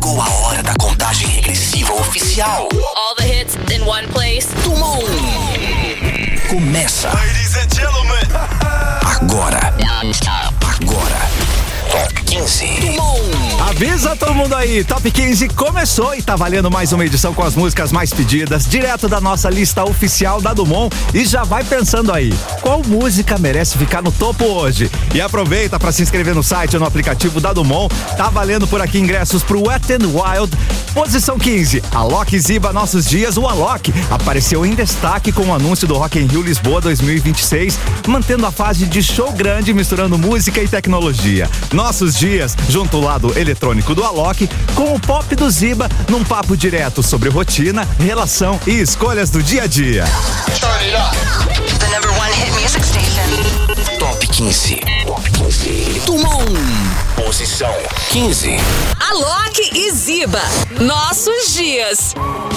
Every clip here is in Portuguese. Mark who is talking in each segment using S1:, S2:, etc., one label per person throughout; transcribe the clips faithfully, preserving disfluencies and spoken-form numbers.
S1: Chegou a hora da contagem regressiva oficial.
S2: All the hits in one place.
S1: Dumont. Começa.
S3: Ladies and gentlemen.
S1: Agora. Agora. Top quinze. Dumont.
S4: Avisa todo mundo aí, Top quinze começou e tá valendo mais uma edição com as músicas mais pedidas, direto da nossa lista oficial da Dumont. E já vai pensando aí, qual música merece ficar no topo hoje? E aproveita para se inscrever no site ou no aplicativo da Dumont. Tá valendo por aqui ingressos pro Wet n Wild. Posição quinze, Alok e Ziba, Nossos Dias. O Alok apareceu em destaque com o anúncio do Rock in Rio Lisboa dois mil e vinte e seis, mantendo a fase de show grande, misturando música e tecnologia. Nossos Dias, junto ao lado eletrônico do Alok, com o pop do Ziba, num papo direto sobre rotina, relação e escolhas do dia a dia.
S1: Turn it up. The number one hit music station. Top quinze. Top quinze. Dumont. Posição quinze.
S2: Alok e Ziba, Nossos Dias.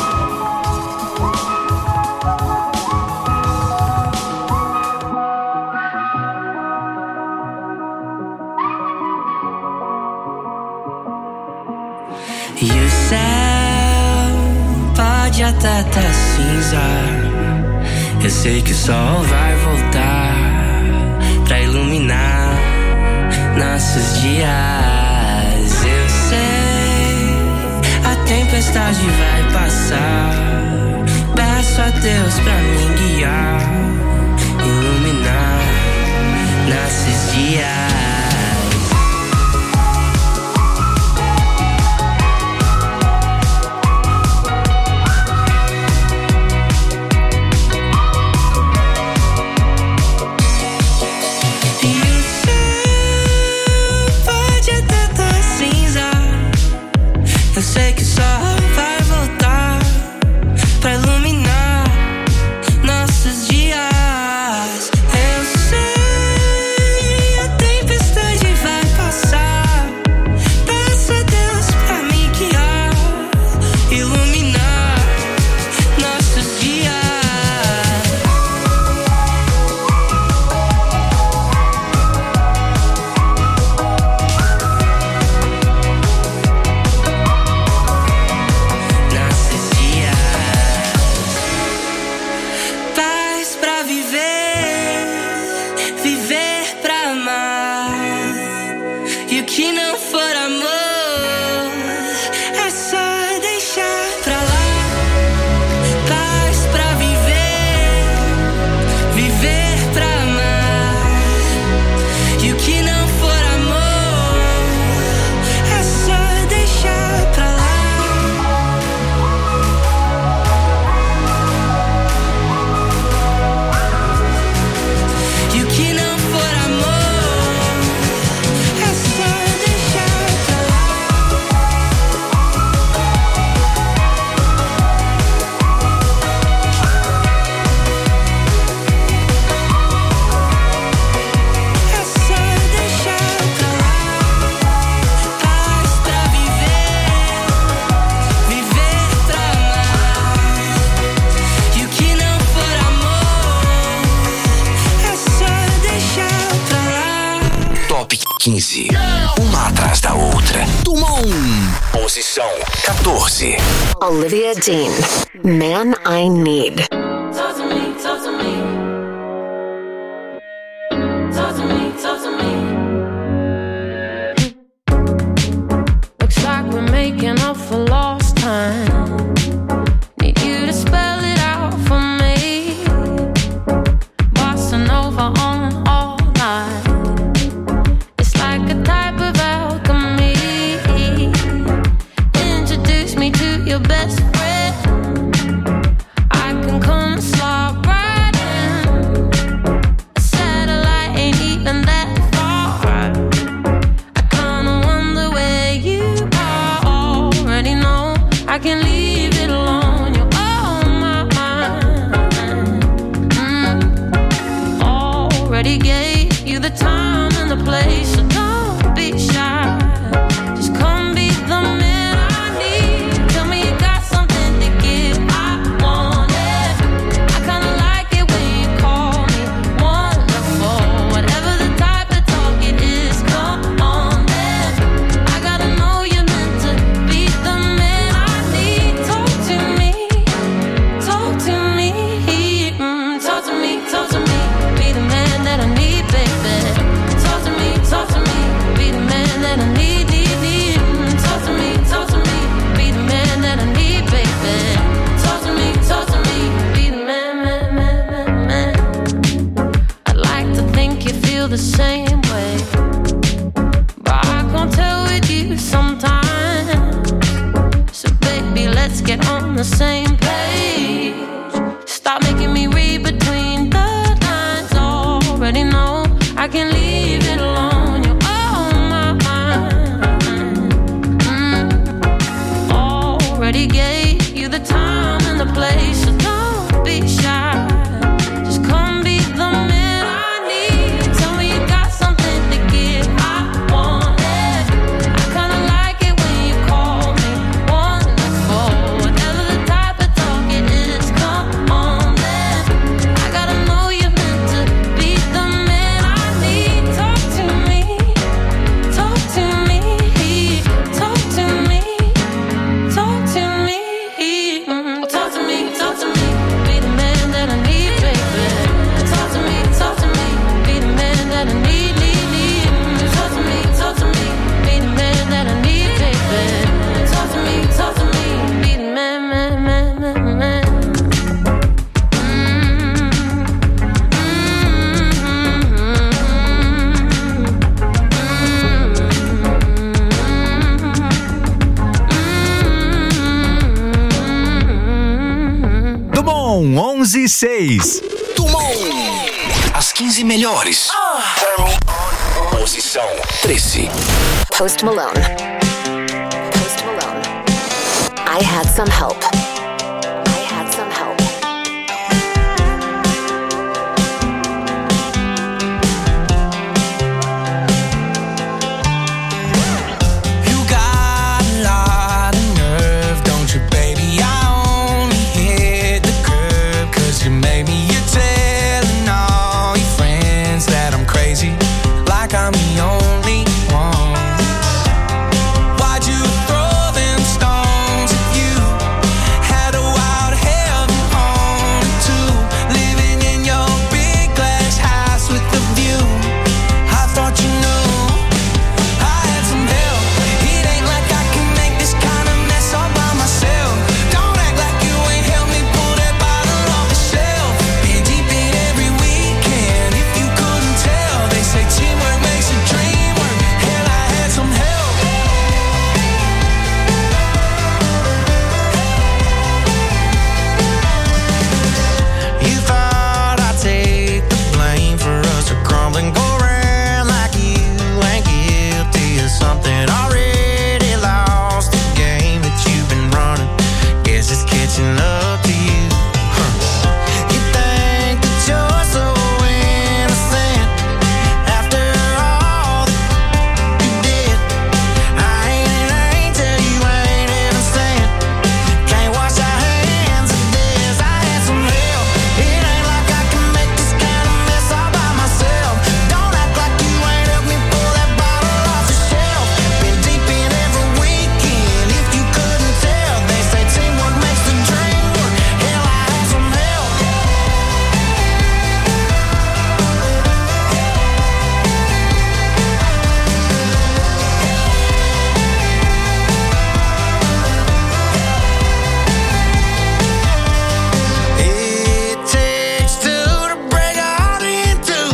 S5: E o céu pode até tá cinza. Eu sei que o sol vai voltar pra iluminar nossos dias. Eu sei, a tempestade vai passar. Peço a Deus pra me guiar, iluminar nossos dias. Eu sei que só vai voltar pra iluminar nossos dias. Eu sei, a tempestade vai passar. Peço a Deus pra me guiar, iluminar nossos dias.
S1: quinze. Uma atrás da outra. Dumont. Posição quatorze.
S6: Olivia Dean, Man I Need.
S7: Talk to me, talk to me. Talk to me, talk to me. Looks like we're making up for lost time. Need you to spell it out for me. Bossa Nova on all night. It's like a type of alchemy. Introduce me to your best friend. I can come get on the same page. Stop making me read between the lines. Already know I can leave it alone. You're on my mind. Mm. Already gave you the time and the place, so don't be shy. Just come be the man I need. Tell me you got something to give. I want it. I kinda like it when you call me wonderful. Whatever the type of talk it is, come on then. I gotta know you're meant to be the man I need. Talk to me, talk to me, talk to me, talk to me, mm, talk to me, talk to me. Be the man that I need, baby. Talk to me, talk to me. Be the man that I need, need, need. Mm, talk to me, talk to me. Be the man that I need, baby. Talk to me, talk to me. Be the man, man, man, man, man.
S4: Dumont, onze e seis.
S1: Dumont. As quinze melhores. Posição treze.
S6: Post Malone. Post Malone. I had some help. I had some help.
S5: You got a lot of nerve, don't you, baby? I only hit the curb 'cause you made me. You're telling all your friends that I'm crazy, like I'm the only one. Why'd you throw them stones if you had a wild heaven on it too? Living in your big glass house with the view. I thought you knew I had some help. It ain't like I can make this kind of mess all by myself. Don't act like you ain't helped me pull that bottle off the shelf. Been deep in every weekend, if you couldn't tell. They say teamwork makes a dream work. Hell, I had some help. You thought I'd take the blame for us to crumble and go around like you ain't guilty of something. Already lost the game that you've been running. Guess it's catching up to you. Huh. You think that you're so innocent after all that you did. I ain't an angel, you ain't innocent. Can't wash our hands of this. I had some help. It ain't like I can make this kind of mess all by myself. Don't act like you ain't helped me pull that bottle off the shelf. Been deep in every weekend, if you couldn't tell. They say teamwork makes the dream work. Hell, I had some help. It takes two to break a heart in two.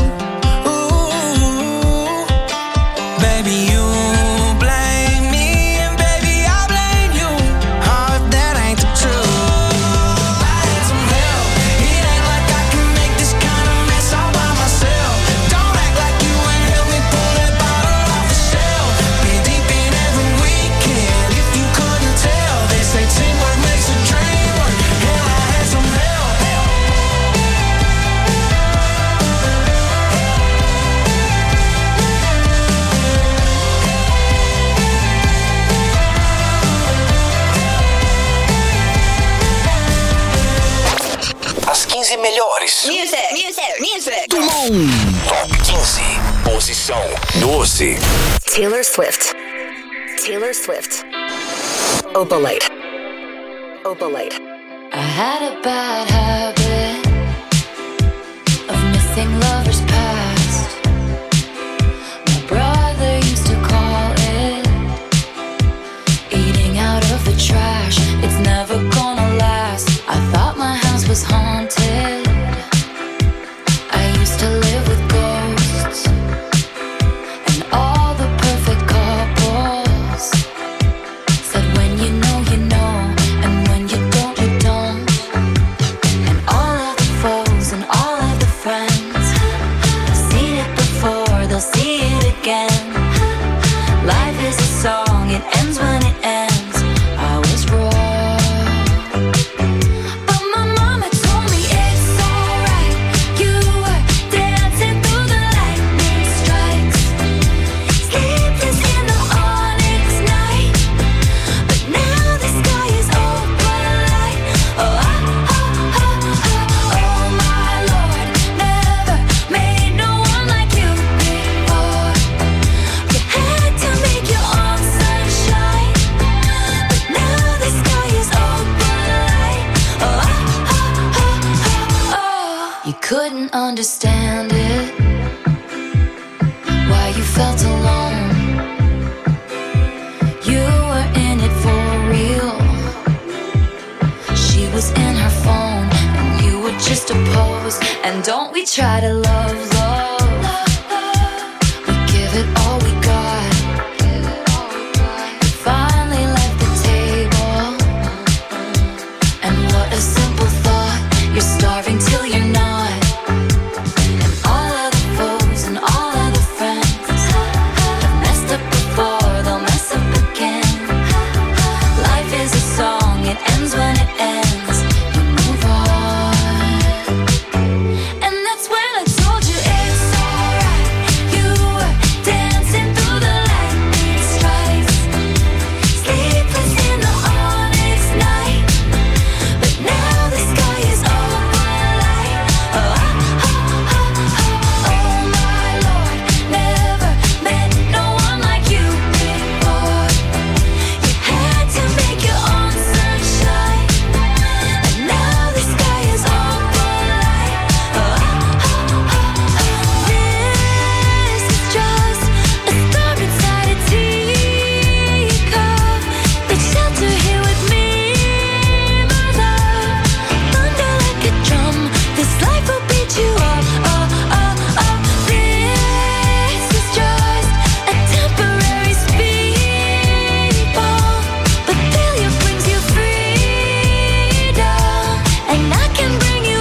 S5: Ooh, baby, you blame me, and baby, I blame you. Oh, if that ain't the truth. I had some help. It ain't like I can make this kind of mess all by myself. Don't act like you ain't helped me pull that bottle off the shelf. Been deep in every weekend, if you couldn't tell. They say teamwork makes a dream work. Hell, I had some help.
S1: As quinze melhores.
S2: Music, music, music.
S1: Dumont. Top quinze. Posição doze.
S6: Taylor Swift. Taylor Swift. Opalite. Opalite.
S3: I had a bad habit of missing lovers past. My brother used to call it eating out of the trash. It's never gonna last. I thought my house was haunted. I used to live with ghosts and all the perfect couples said when you know you know, and when you understand it. Why you felt alone. You were in it for real. She was in her phone and you were just a pose. And don't we try to love, love. We give it all we got. We finally left the table. And what a simple thought. You're starving till you're not. And all of the foes and all of the friends have messed up before, they'll mess up again. Life is a song, it ends when it ends. You move on. And that's when I told you it's alright. You were dancing through the lightning strikes, sleepless in the onyx night. But now the sky is open light. Oh, oh, oh, oh, oh my Lord. Never met no one like you before. You had to make your own sunshine. And now the sky is open light. Oh, oh, oh, oh. This is just a storm inside a teacup. Take shelter here with me, my love. Thunder like a drum, this life will beat you up. Oh, oh, oh. This is just a temporary speed bump, but failure brings you freedom, and I can bring you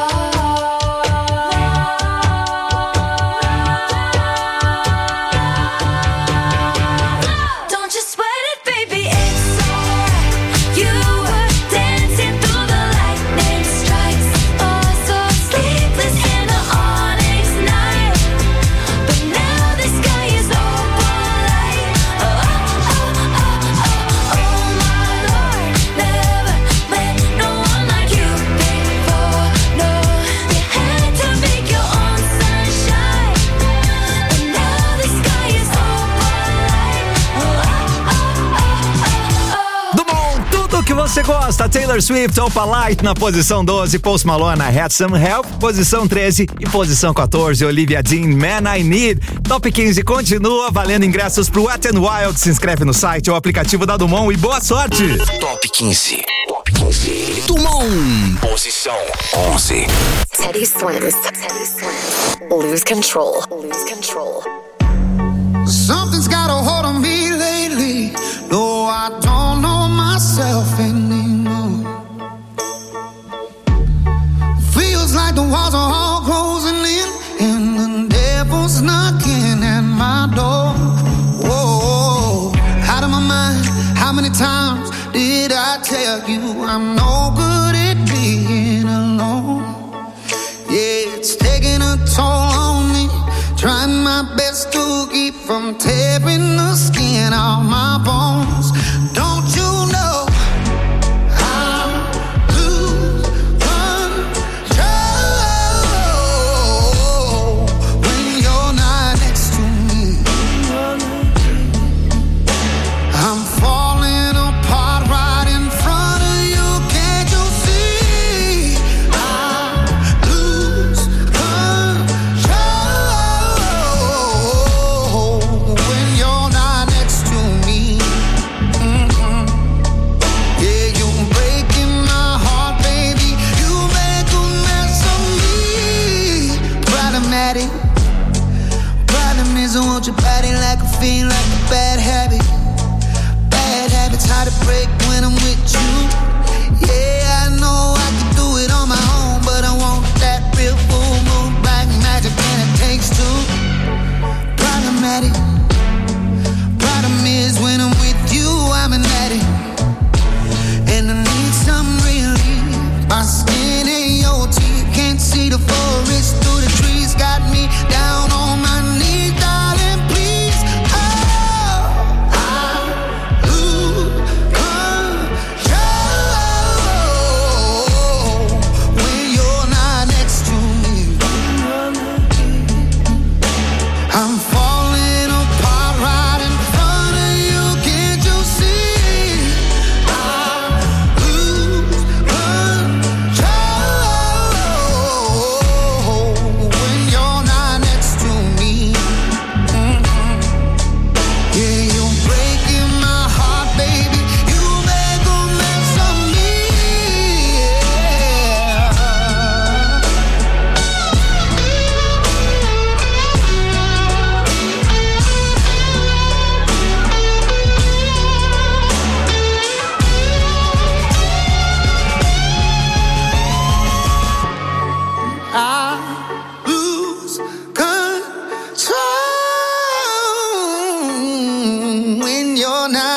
S3: love. Don't you sweat it, baby, it's alright. You were dancing through the lightning strikes. Oh, so sleepless in the onyx night. But now the sky is open light. Oh, oh, oh, oh, oh my Lord. Never met no one like you before. No, you had to make your own sunshine. And now the sky is open light. Oh, oh, oh, oh, oh.
S4: Do bom, tudo que você gosta. Taylor Swift, Opa Light na posição doze, Post Malone, Had Some Help, posição treze e posição quatorze, Olivia Dean, Man I Need. Top quinze continua valendo ingressos pro Wet n Wild. Se inscreve no site ou aplicativo da Dumont e boa sorte.
S1: Top quinze. Top quinze. Dumont. Posição onze.
S6: Teddy Swims. Teddy Swims. Lose control. Lose control.
S5: Something's got a hold on me lately. No, I don't know myself anymore. Feels like the walls are all closing in, and the devil's knocking at my door. Whoa, out of my mind. How many times did I tell you I'm no good at being alone? Yeah, it's taking a toll on me. Trying my best to keep from tearing the skin off my bones. Don't you know I lose control when you're not next to me? I'm falling apart right in front of you. Can't you see? I lose control when you're not next to me.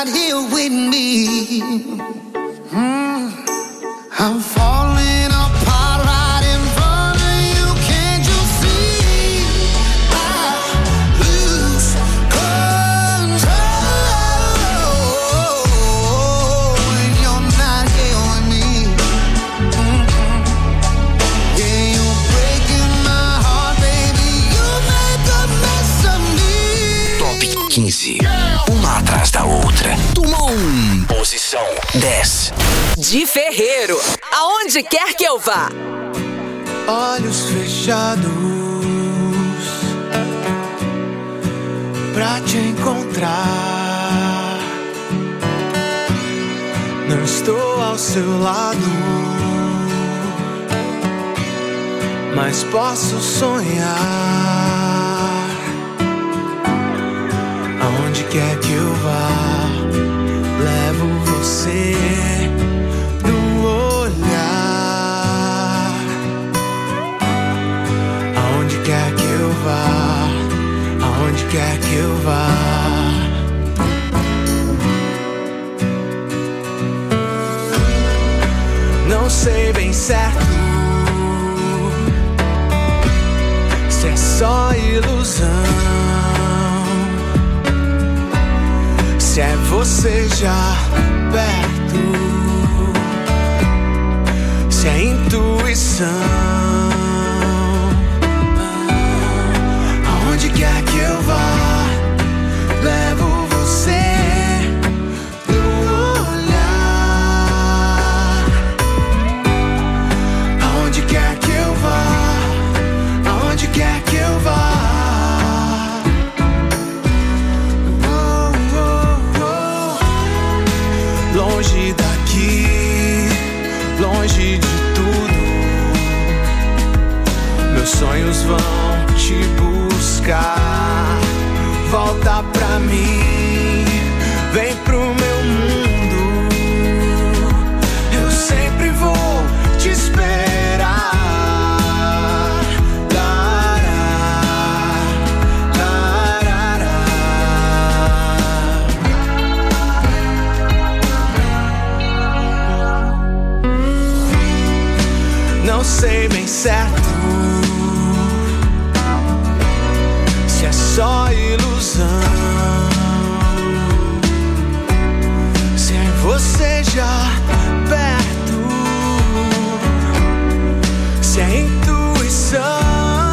S5: not here with me. Mm. I'm falling apart right in front of you. Can't you see? I lose control when you're not here with me. Mm-hmm. Yeah, you're breaking my heart, baby. You make a mess of me.
S1: Top quinze. Uma atrás da outra. Tumon. Posição dez.
S2: De Ferreiro, aonde quer que eu vá.
S5: Olhos fechados pra te encontrar. Não estou ao seu lado, mas posso sonhar. Aonde quer que eu vá, levo você no olhar. Aonde quer que eu vá, aonde quer que eu vá. Não sei bem certo se é só ilusão, se é você já perto, se é intuição. Aonde quer que eu vá, levo você no olhar. Aonde quer que eu vá, aonde quer que eu vá. Longe daqui, longe de tudo, meus sonhos vão te buscar. Volta pra mim, vem pro meu mundo. Eu sempre vou te esperar. Não sei bem certo se é só ilusão, se é você já perto, se é intuição.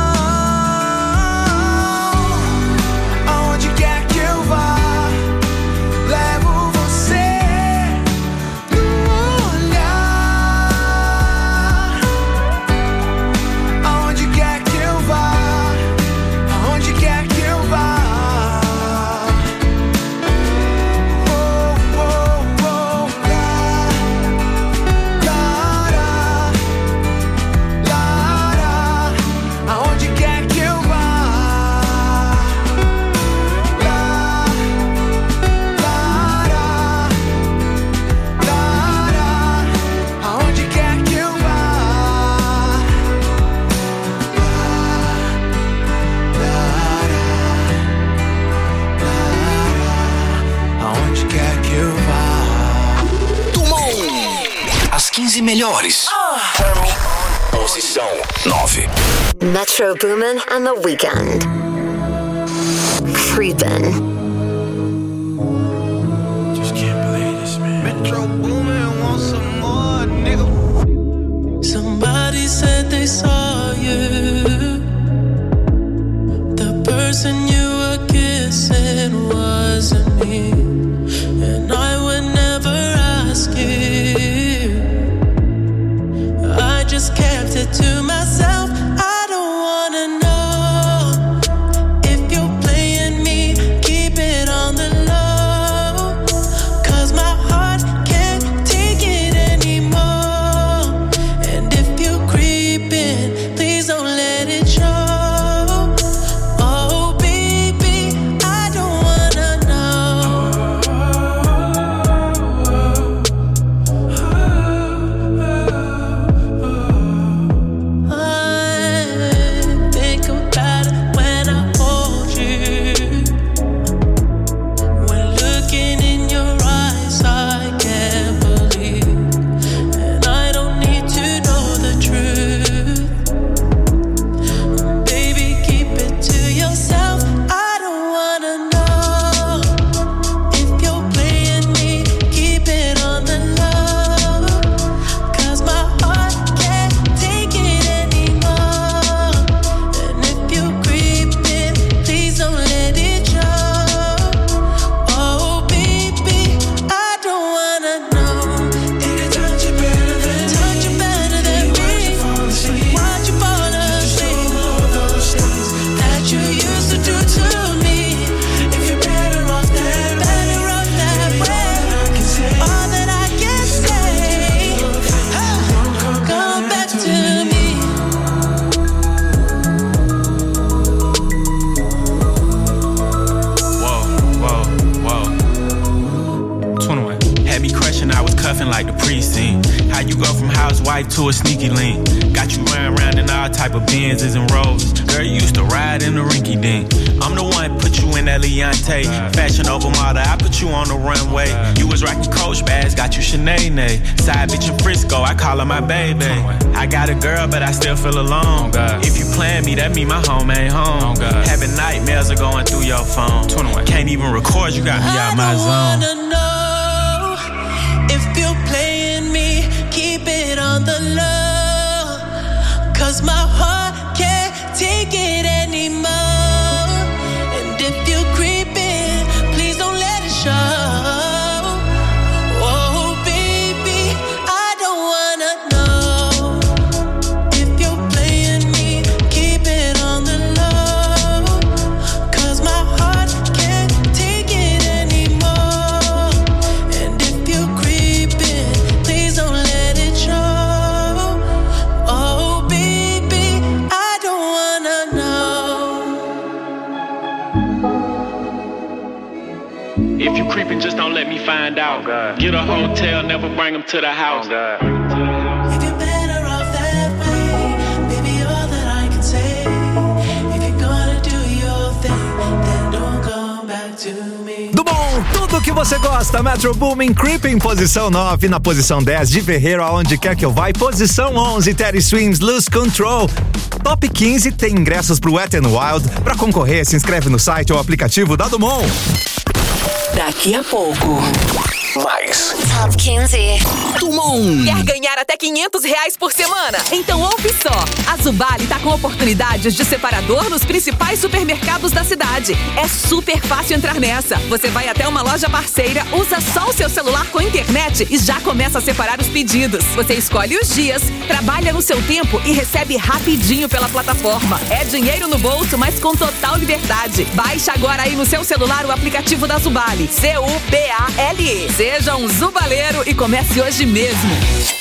S5: Aonde quer que eu vá, levo você no olhar. Aonde quer que eu vá, aonde quer que eu vá. Oh, oh, oh, lá, lá, lá, lá, aonde quer que eu vá. Lá, lá, lá, aonde quer que eu vá. Aonde quer que eu vá.
S1: Tumon. As quinze melhores. Posição nove.
S6: Metro Boomin and the Weeknd. Creepin'.
S5: Just can't believe this, man. Metro Boomin, want some more, nigga.
S8: Somebody said they saw you. The person you were kissing wasn't me, and I would never ask you. I just kept it to myself. I don't wanna know if you're playing me. Keep
S9: cuffing like the precinct. How you go from housewife to a sneaky link? Got you running around in all type of Benzes and Rolls. Girl, you used to ride in the rinky dink. I'm the one put you in that Leontay. Fashion over model, I put you on the runway. You was rocking Coach bags, got you Sinead. Side bitch in Frisco, I call her my baby. I got a girl, but I still feel alone. If you plan me, that mean my home ain't home. Having nightmares are going through your phone. Can't even record, you got me out my zone.
S8: I wanna know if you're playing me, keep it on the low. Cause my heart can't take it anymore. And if you're creeping, please don't let it show.
S9: Creeping, just don't let me find out. Oh, get a hotel, never bring them to the house. Oh,
S8: if you're better off that way, baby, all that I can say. If you're gonna do your thing, then don't come back to me.
S4: Do bom, tudo que você gosta. Metro Boomin, Creeping, posição nove. Na posição dez, de Ferreiro, Aonde Quer Que Eu Vai. Posição onze, Teddy Swims, Lose Control. Top quinze tem ingressos pro Wet n Wild. Pra concorrer, se inscreve no site ou aplicativo da Dumont.
S2: Daqui a pouco.
S1: Mais.
S6: Top quinze.
S2: Dumont. Quer ganhar até quinhentos reais por semana? Então ouve só. A Zubali tá com oportunidades de separador nos principais supermercados da cidade. É super fácil entrar nessa. Você vai até uma loja parceira, usa só o seu celular com internet e já começa a separar os pedidos. Você escolhe os dias, trabalha no seu tempo e recebe rapidinho pela plataforma. É dinheiro no bolso, mas com total liberdade. Baixe agora aí no seu celular o aplicativo da Zubali. C U B A L E. Seja um zubaleiro e comece hoje mesmo.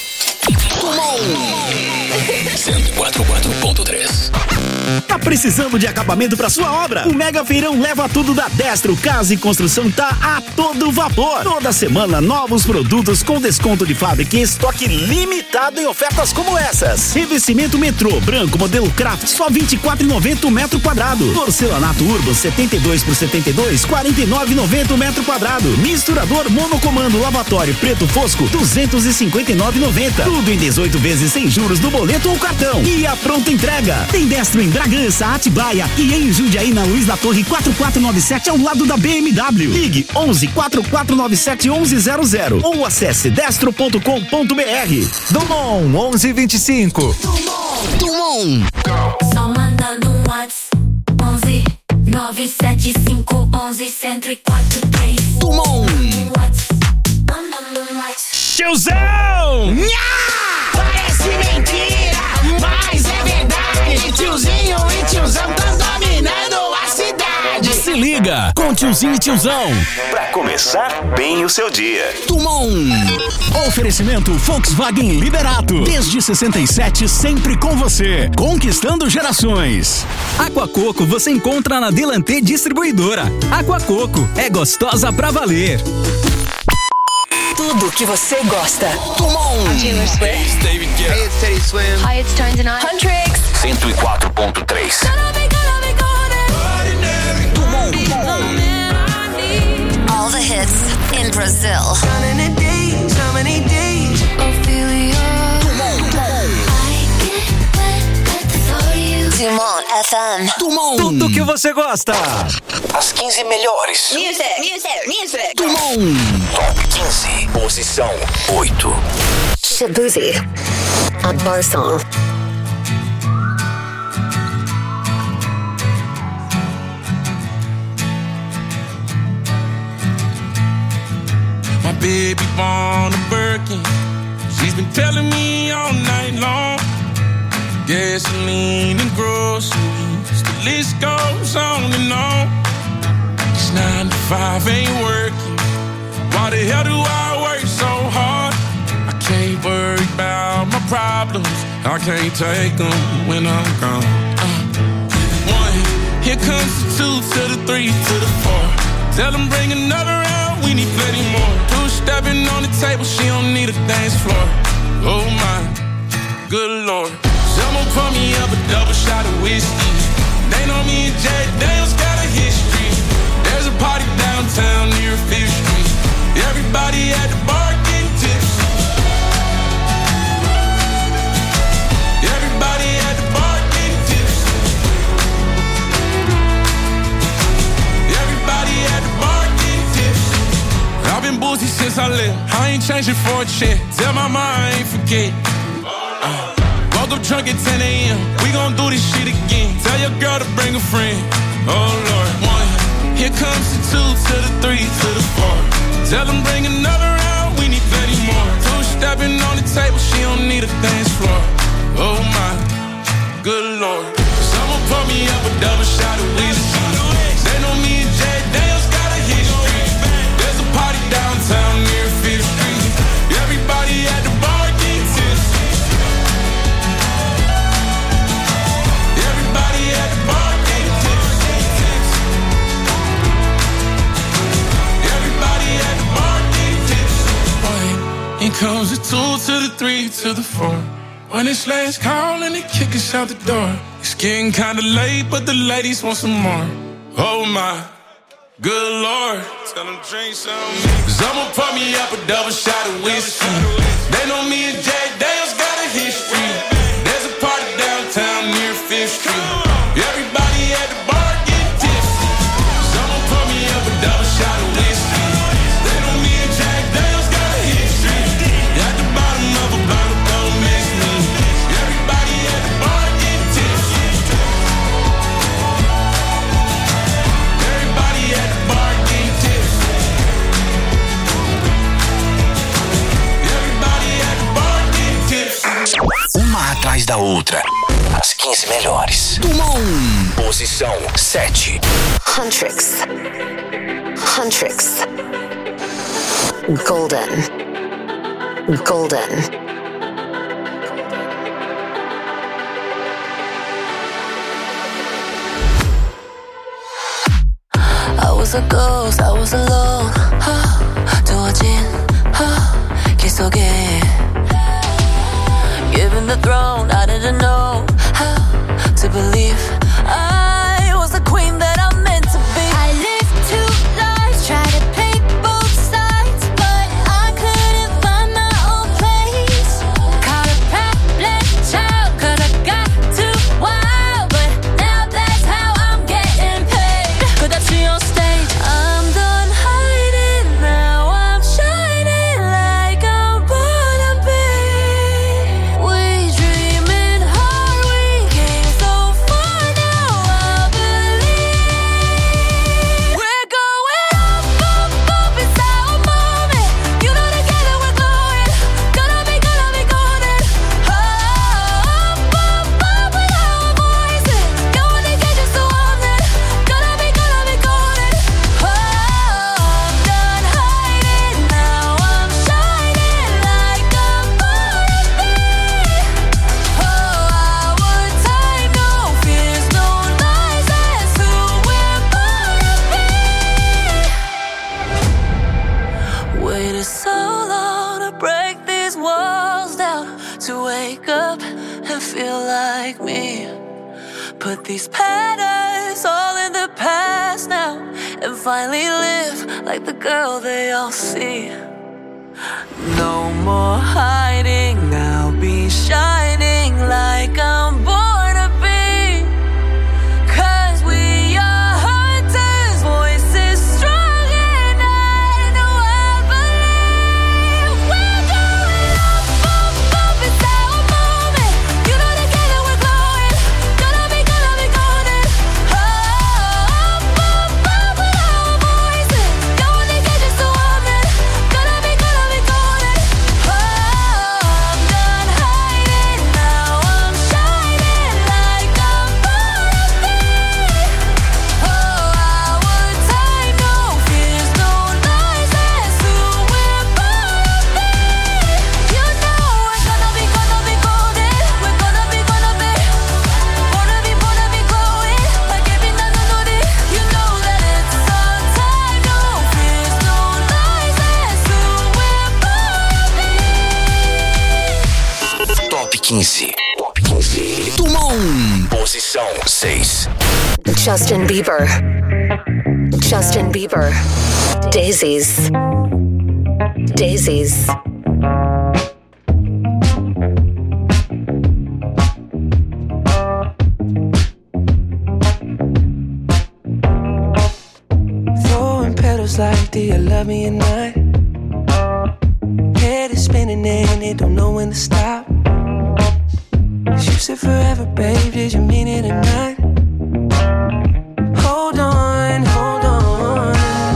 S1: cento e quatro ponto quatro ponto três.
S10: Tá precisando de acabamento para sua obra? O Mega Feirão Leva Tudo da Destro Casa e Construção tá a todo vapor. Toda semana novos produtos com desconto de fábrica e estoque limitado em ofertas como essas. Revestimento Metrô branco modelo Craft só vinte e quatro reais e noventa centavos o metro quadrado. Porcelanato Urban setenta e dois por setenta e dois, quarenta e nove reais e noventa centavos o metro quadrado. Misturador monocomando lavatório preto fosco duzentos e cinquenta e nove reais e noventa centavos. Tudo em dezoito vezes sem juros no boleto ou cartão. E a pronta entrega. Tem Destro em Bragança, Atibaia e em Jundiaí na Luiz da Torre quatro quatro nove sete ao lado da B M W. Ligue onze, quatro quatro nove sete, onze zero zero ou acesse destro ponto com ponto b r.
S4: Dumont onze vinte e cinco.
S1: Dumont.
S3: Só mandando um WhatsApp onze nove sete cinco onze cento e quatro três.
S1: Dumont.
S10: Tiozão!
S5: Nha! Parece mentira, mas é verdade. Tiozinho e tiozão tão dominando a cidade.
S10: Se liga com Tiozinho e Tiozão.
S1: Pra começar bem o seu dia. Dumont.
S10: Oferecimento Volkswagen Liberato. Desde sessenta e sete, sempre com você. Conquistando gerações. Aquacoco você encontra na Delantê Distribuidora. Aquacoco é gostosa pra valer.
S2: Tudo que você gosta.
S1: Dumont.
S6: Taylor Swift.
S11: Hey, it's David Guetta.
S6: Hey, it's Teddy Swims.
S3: Hi, it's Tones and I.
S6: Huntrix.
S1: cento e quatro ponto três.
S6: All the hits in Brazil.
S8: How many days, how many days?
S3: Ophelia. I get wet at the thought of you.
S6: Dumont F M.
S1: Dumont.
S4: Tudo que você gosta.
S1: As quinze melhores.
S6: Music, music, music.
S1: Dumont. Top quinze. Posição oito.
S6: Shabuzi. A bar song.
S11: My baby born a Birkin. She's been telling me all night long. Gasoline and groceries, the list goes on and on. It's nine to five ain't working. Why the hell do I work so hard? I can't worry about my problems. I can't take them when I'm gone. Uh, one, here comes the two to the three to the four. Tell them bring another round, we need plenty more. Two stepping on the table, she don't need a dance floor. Oh my, good lord. Someone pour me up a double shot of whiskey. They know me and Jay Daniels got a history. There's a party downtown near Fifth Street. Everybody at the bar getting tipsy. Everybody at the bar getting tipsy. Everybody at the bar getting tipsy. I've been boozy since I left. I ain't changing for a check. Tell my mom I ain't forget. Uh, woke up drunk at ten a.m. We gon' do this shit again. Tell your girl to bring a friend. Oh Lord, one. Here comes the two to the three to the four. Tell them bring another round. We need plenty more. Two stepping on the table. She don't need a dance floor. Oh my, good lord. Someone pour me up a double shot of whiskey. They know me and Jay Daniels got a history. There's a party downtown near Fifth Street. Everybody at the bar getting tipsy. Everybody at the bar getting tipsy. Everybody at the bar getting tipsy. One, here comes the two to the three to the four. When it's last call and they kick us out the door. It's getting kinda late, but the ladies want some more. Oh my, good lord. Tell them drink some. Someone pour me up a double shot of whiskey. They know me and Jay Daniels got a history. There's a party downtown near Fifth Street. Everybody at the bar getting tipsy. Someone pour me up a double shot of whiskey. They know me and Jay Daniels got a history. At the bottom of a bottle, don't miss me. Everybody at the bar getting tipsy. Everybody at the bar getting tipsy. Everybody at the bar getting tipsy.
S1: Uma atrás da outra. As quinze melhores. Dumont. Posição sete.
S6: Huntrix. Huntrix. Golden. Golden.
S3: I was a ghost, I was alone. 두어진 길 속에 given the throne, I didn't know how to believe I was the queen that I'm meant to be. I lived two lives, tried to play both sides, but I couldn't find my own place. Caught a problem child, cause I got too wild, but now that's how I'm getting paid. Could I see on stage? I'm done hiding, now I'm shining like I'm born to be. We dreaming hard, we came so far, now I believe we're going up, up, up, it's our moment. You know together we're glowing, gonna be, gonna be golden. Oh, up, up, up with our voices, going to get you so on it, gonna be, gonna be golden. Oh, I'm done hiding, now I'm shining like I'm born to be. Oh, our time, no fears, no lies, that's who we're born to be. Waited so long to break these walls down, to wake up and feel like me. Put these patterns all in the past now, and finally live like the girl they all see. No more hiding, I'll be shining like I'm born to be. Cause we are hunters, voices strong, and I know I believe we're going up, up, up, it's our moment. You know together we're glowing, gonna be, gonna be golden. Oh, up, up, up with our voices, going to get you so on it, gonna
S1: quinze. Top quinze. Dumont. Posição seis.
S6: Justin Bieber. Justin Bieber. Daisies. Daisies.
S12: Throwing petals like, do you love me or not? Head is spinning and it don't know when to stop. You said forever, babe, did you mean it or not? Hold on, hold on.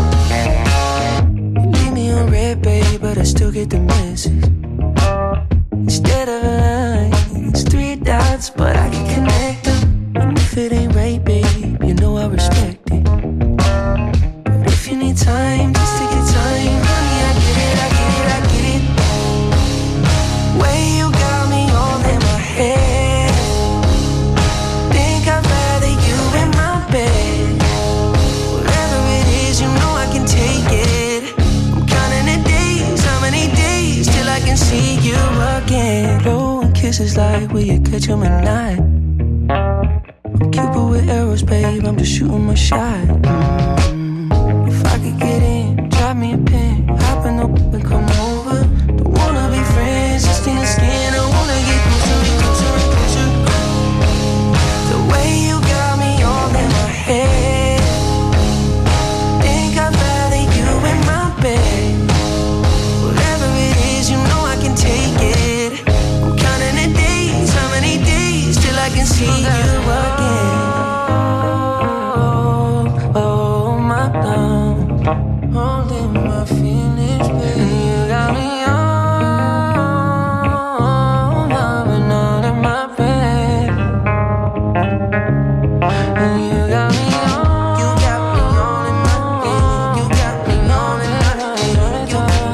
S12: You leave me on red, babe, but I still get the message. Instead of a line, it's three dots, but I can connect them. And if it ain't right, babe, you know I respect it. But if you need time, just take your time, honey, I get it, I get it, I get it. Way you got me all in my head. Think I'd rather you in my bed. Whatever it is, you know I can take it. I'm counting the days, how many days till I can see you again. Blowing kisses like, will you catch 'em or not? I'm Cupid with arrows, babe, I'm just shooting my shot. Mm. If I could get in, drop me a pin, hop in the whip and come over. Don't wanna be friends, just in the skin, I wanna get closer and closer and closer. The way you got me all in my head. Think I'd rather you in my bed. Whatever it is, you know I can take it. I'm counting the days, how many days till I can see you again. Oh, oh my love, holding my feelings, baby. You got me all, loving all in my bed. And you got me all, you got me all in my bed. You got me all in my bed.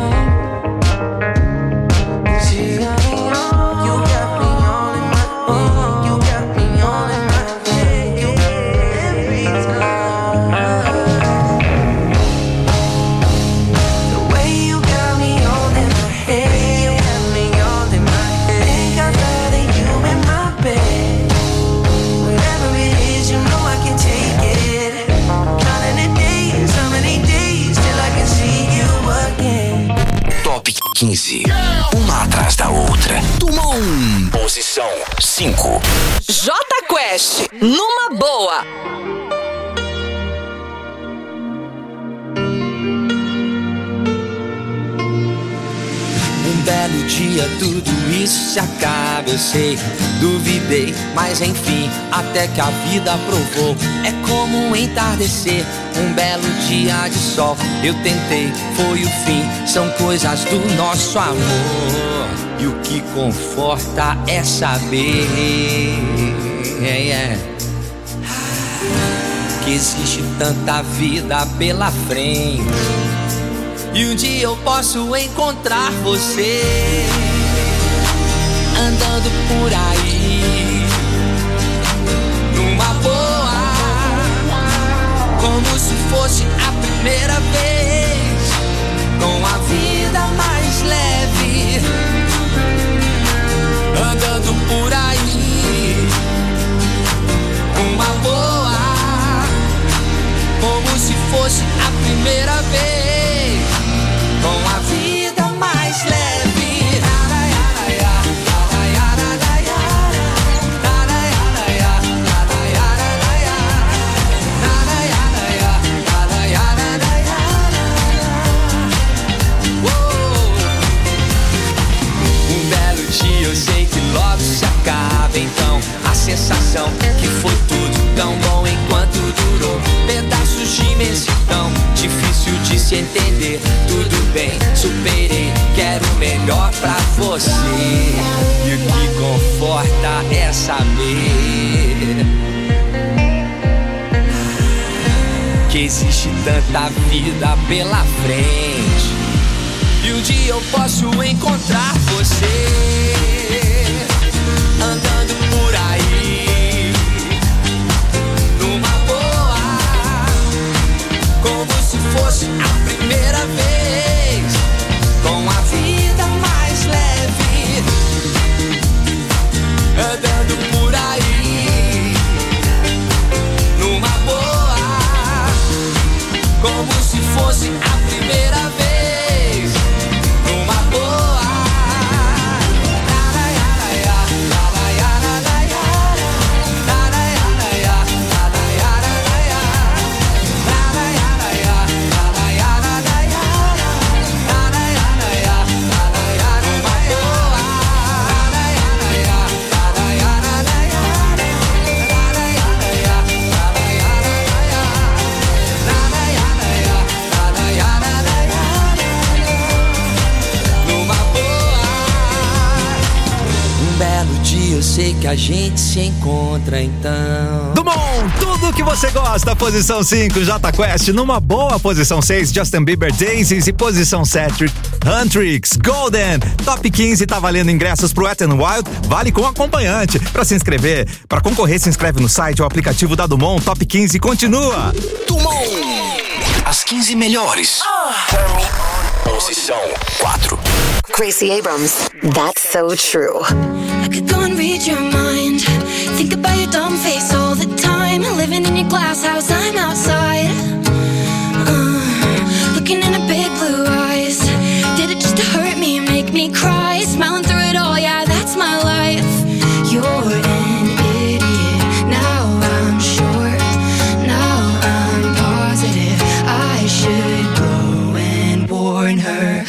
S12: You got me all, you got me all in my bed. You got me all in my bed. Every time. The way you got me all in my head. You got me all in my head. Think I'd rather you in my bed. Whatever it is, you know I can take it. Counting the days, how many days till I can see you again.
S1: Top quinze. Uma atrás da outra. Dumont. Posição cinco.
S2: J Quest, numa boa.
S5: Um belo dia tudo isso se acaba, eu sei. Duvidei, mas enfim, até que a vida provou. É como um entardecer, um belo dia de sol. Eu tentei, foi o fim, são coisas do nosso amor. E o que conforta é saber é, é, que existe tanta vida pela frente. E um dia eu posso encontrar você andando por aí, numa boa, como se fosse a primeira vez, com a vida mais leve, andando por aí, numa boa, como se fosse a primeira vez, com a vida mais leve. Um belo dia eu sei que logo se acaba, então a sensação que foi tudo tão bom enquanto durou. Pedaços de imensidão, difícil de se entender. Tudo bem, superei, quero o melhor pra você. E o que conforta é saber que existe tanta vida pela frente. E um dia eu posso encontrar você andando por aí, numa boa, como se fosse a primeira vez, com a vida mais leve,
S12: eu sei que a gente se encontra então.
S4: Dumont, tudo que você gosta. Posição cinco, Jota Quest. Numa boa posição seis, Justin Bieber, Daisies. E posição sete, Huntrix, Golden. Top quinze tá valendo ingressos pro Wet n Wild. Vale com acompanhante. Pra se inscrever, pra concorrer, se inscreve no site ou aplicativo da Dumont. Top quinze continua.
S1: Dumont. As quinze melhores. Posição quatro.
S6: Gracie Abrams, that's so true.
S7: I could go and read your mind. Think about your dumb face all the time. Living in your glass house, I'm outside. Uh, looking in her big blue eyes. Did it just to hurt me, make me cry? Smiling through it all, yeah, that's my life. You're an idiot, now I'm sure. Now I'm positive I should go and warn her.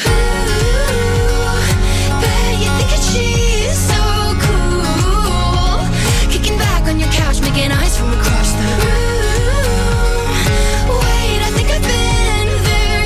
S7: Making eyes from across the room. Wait, I think I've been there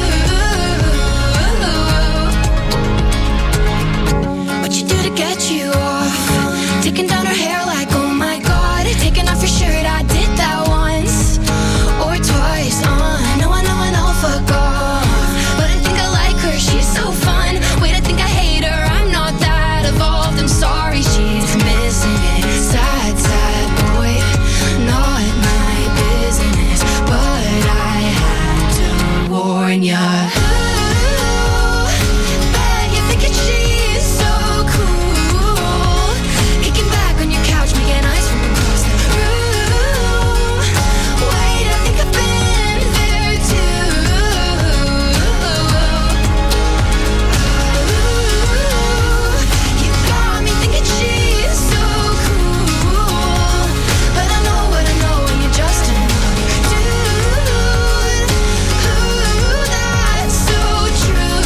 S7: too. What you do to get you off? Taking down her hair like, oh my god. Taking off your shirt, I did that once or twice. Uh, no, I know, I know, fuck off. But I think I like her, she's so fun. Wait, I think I hate her, I'm not that evolved. I'm sorry, she's missing it. Sad, sad boy, not my business, but I had to warn ya. Ooh, bet you're thinking she's so cool. Kicking back on your couch, making eyes from across the room. Wait, I think I've been there too. Ooh, you got me thinking she's so cool. But I know what I know when you're just another dude. Ooh, that's so true.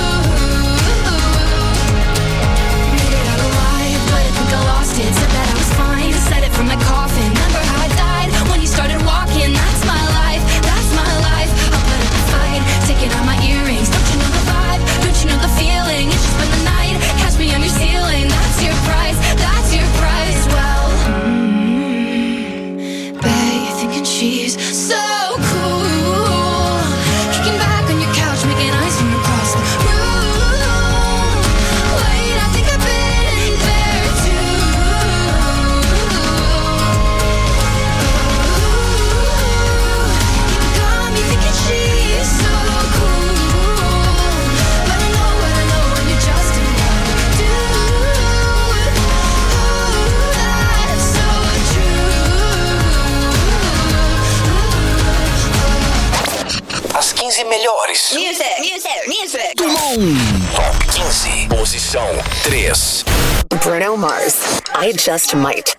S7: Made it out alive, but I think I lost it. Said that I was fine, said it from my coffin. Remember how I died when you started walking? That's my life, that's my life. I'll put up a fight, taking out my earrings. Don't you know the vibe? Don't you know the feeling? It's just spend the night, catch me on your ceiling. That's your price, that's your price. Well, mm, bet you're thinking she's so cool. Kicking back on your couch, making eyes from across the room. Wait, I think I've been there too. You got me thinking she's so cool. But I know what I know when you're just another dude. Ooh, that's so true.
S1: As quinze melhores.
S7: Music, music, music.
S1: Dumont. Top quinze. Posição três.
S6: Bruno Mars, I Just Might.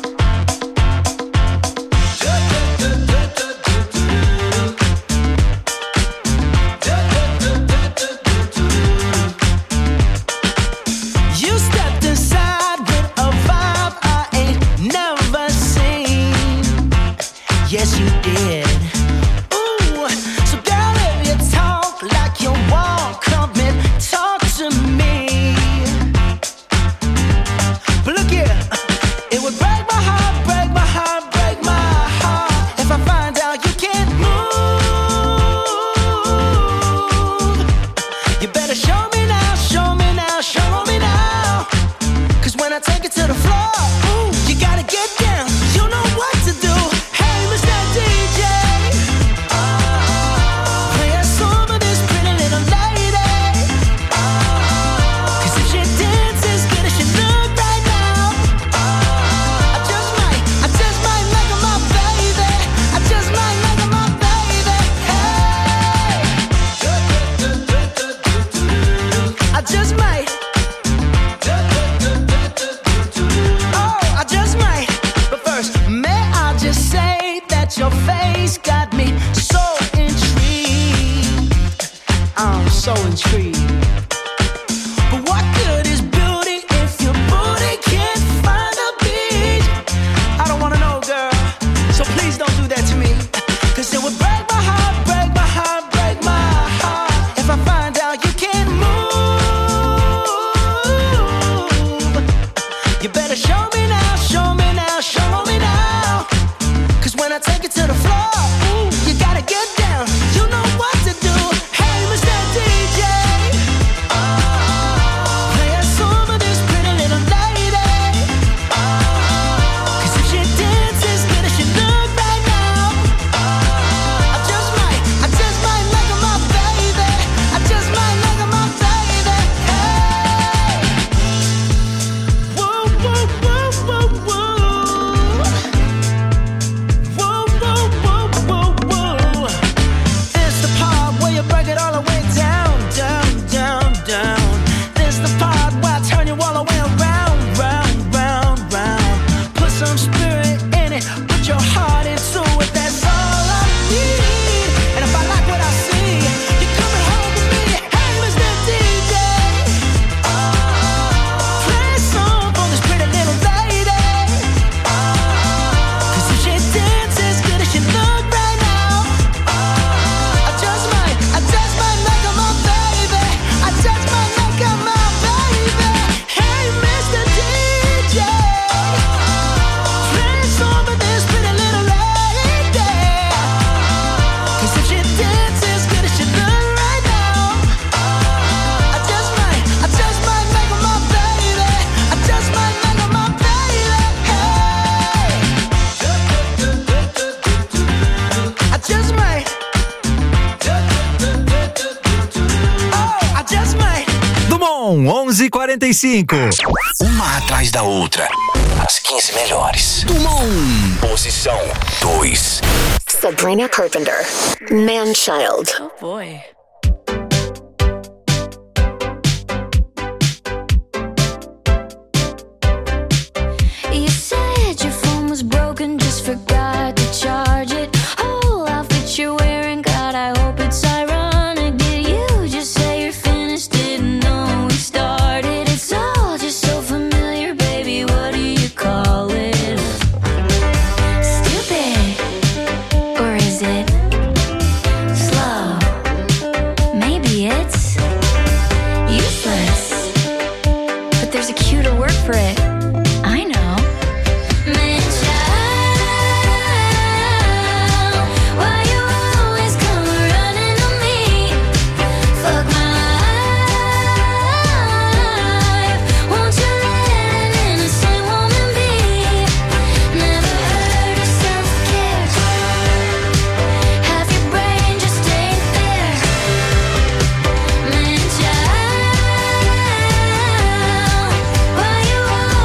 S5: You stepped inside with a vibe I ain't never seen. Yes, you did. Ooh, so girl, if you talk like you walk, come and talk to me. But look here, it would break my heart, break my heart, break my heart if I find out you can't move. You better show me now, show me now, show me now. Cause when I take it to the floor, ooh, you gotta get down. You know what to do. Hey, Mister D J, play a song for this pretty little lady. Cause if she dances good as she look right now, I just might, I just might make her my baby. I just might make her my baby. Hey, I just might. Oh, I just might. But first, may I just say that your face got me so intrigued. I'm so intrigued. But what good is beauty if your booty can't find a beat? I don't wanna know, girl. So please don't do that to me. Cause it would break my heart, break my heart, break my heart if I find out you can't move.
S12: You better show me now, show me now, show me now. Cause when I take it to the floor, ooh, you gotta get down. You know what to do. Hey, Mister D J, oh, play a song for this pretty little lady. Oh, cause if she dances good as she look right now, oh, I just might, I just might make her my baby. I just might make her my baby. Hey, whoa, whoa, whoa, whoa, whoa. Whoa, whoa, whoa, whoa, whoa. This the part where you break it all the way down, down, down, down. This the part where I turn you all the way around, round, round, round. Put some spirit in it, put your heart into it. That's all I need. And if I like what I see, you're coming home with me. Hey, Mister D J, oh, play a song for this pretty little lady. Oh, cause if she dances good as she look right now, oh, I just might, I just might make her my baby. I just might make her my baby. Hey, Mister D J, play a song for this pretty little lady. Cause if she dances good as she look right now, I just might, I just might make her my baby. I just might make her my baby. Hey, I just might. Oh, I just might.
S4: Dumont, onze e quarenta e cinco.
S1: Uma atrás da outra. As quinze melhores. Dumont. Posição dois.
S6: Sabrina Carpenter, Man-Child.
S7: Oh boy.
S3: You said your phone was broken, just forgot to charge it. Whole outfit you're wearing, God, I hope it's ironic. Did you just say you're finished? Didn't know we started. It's all just so familiar, baby. What do you call it? Stupid, or is it slow? Maybe it's useless, but there's a cuter word for it. I know. Man-child, why you always come running to me? Fuck my life, won't you let an innocent woman be? Never heard of self-care, half your brain just ain't there. Man-child, why you always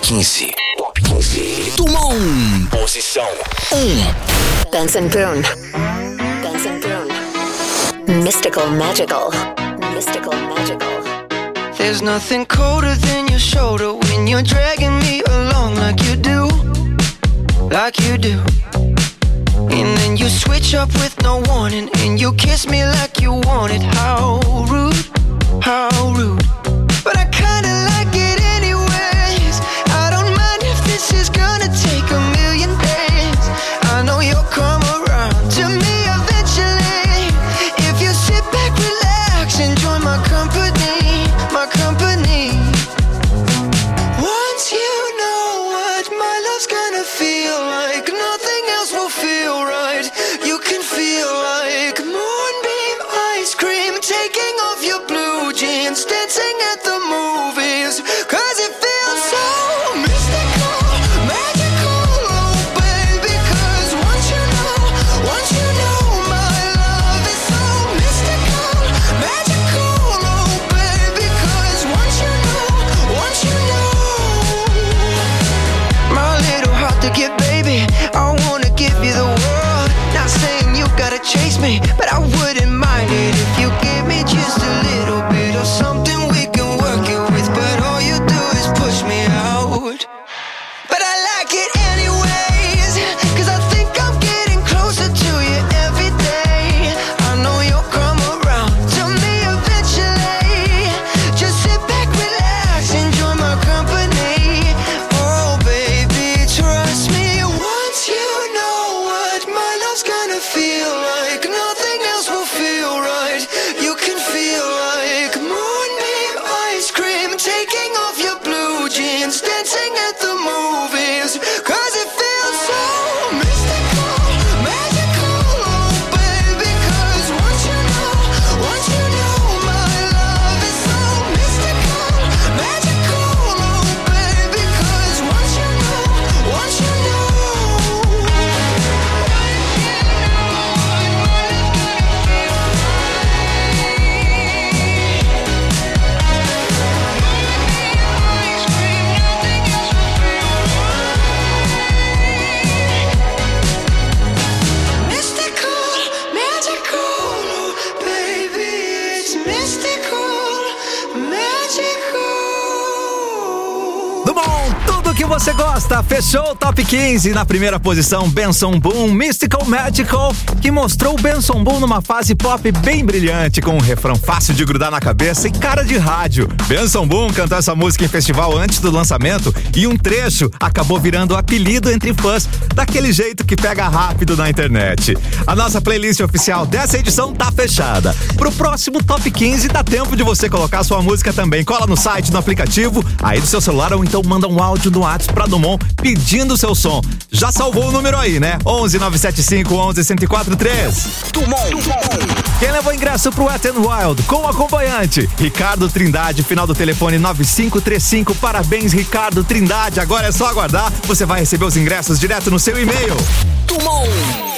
S1: quinze. Top quinze. Dumont. Posição um.
S6: Benson Boone. Benson Boone. Mystical Magical. Mystical Magical.
S12: There's nothing colder than your shoulder when you're dragging me along like you do, like you do. And then you switch up with no warning and you kiss me like you want it. How rude, how rude. But I kinda like it anyways. I don't mind if this is gonna take a million days. I know you'll come around to me eventually. If you sit back, relax, enjoy my company, my company. Once you know what my love's gonna feel like, nothing else will feel right. You can feel like moonbeam ice cream, taking off your blue jeans, dancing at the movies, cause it feels so mystical, magical, oh baby. Cause once you know, once you know my love is so mystical, magical, oh baby. Cause once you know, once you know, my little heart to get, baby, I wanna give you the world. Not saying you gotta chase me, but I wouldn't mind it if you give me just a little bit of something we can work it with. But all you do is push me out. But I like it anyways, cause I think I'm getting closer to you every day. I know you'll come around to me eventually. Just sit back, relax, enjoy my company. Oh baby, trust me. Once you know what my love's gonna feel like, nothing else will feel right. You can feel like moonbeam ice cream, taking off your blue jeans, dancing at the movies, cause it feels so mystical, magical, oh baby. Cause once you know, once you know my love is so mystical, magical, oh baby. Cause once you know, once you know. Mystical, magical, baby, it's mystical, magical.
S4: Dumont, tudo que você gosta. Fechou o Top quinze. Na primeira posição, Benson Boone, Mystical Magical, que mostrou o Benson Boone numa fase pop bem brilhante, com um refrão fácil de grudar na cabeça e cara de rádio. Benson Boone cantou essa música em festival antes do lançamento e um trecho acabou virando apelido entre fãs, daquele jeito que pega rápido na internet. A nossa playlist oficial dessa edição tá fechada. Pro próximo Top quinze dá tempo de você colocar sua música também. Cola no site, no aplicativo, aí do seu celular, ou então manda um áudio no WhatsApp pra Dumont pedindo o seu som. Já salvou o número aí, né? onze nove sete cinco onze um zero quatro três.
S1: Dumont. Dumont.
S4: Quem levou ingresso pro Wet n Wild com o acompanhante? Ricardo Trindade, final do telefone nove cinco três cinco. Parabéns, Ricardo Trindade. Agora é só aguardar. Você vai receber os ingressos direto no seu e-mail.
S1: Dumont.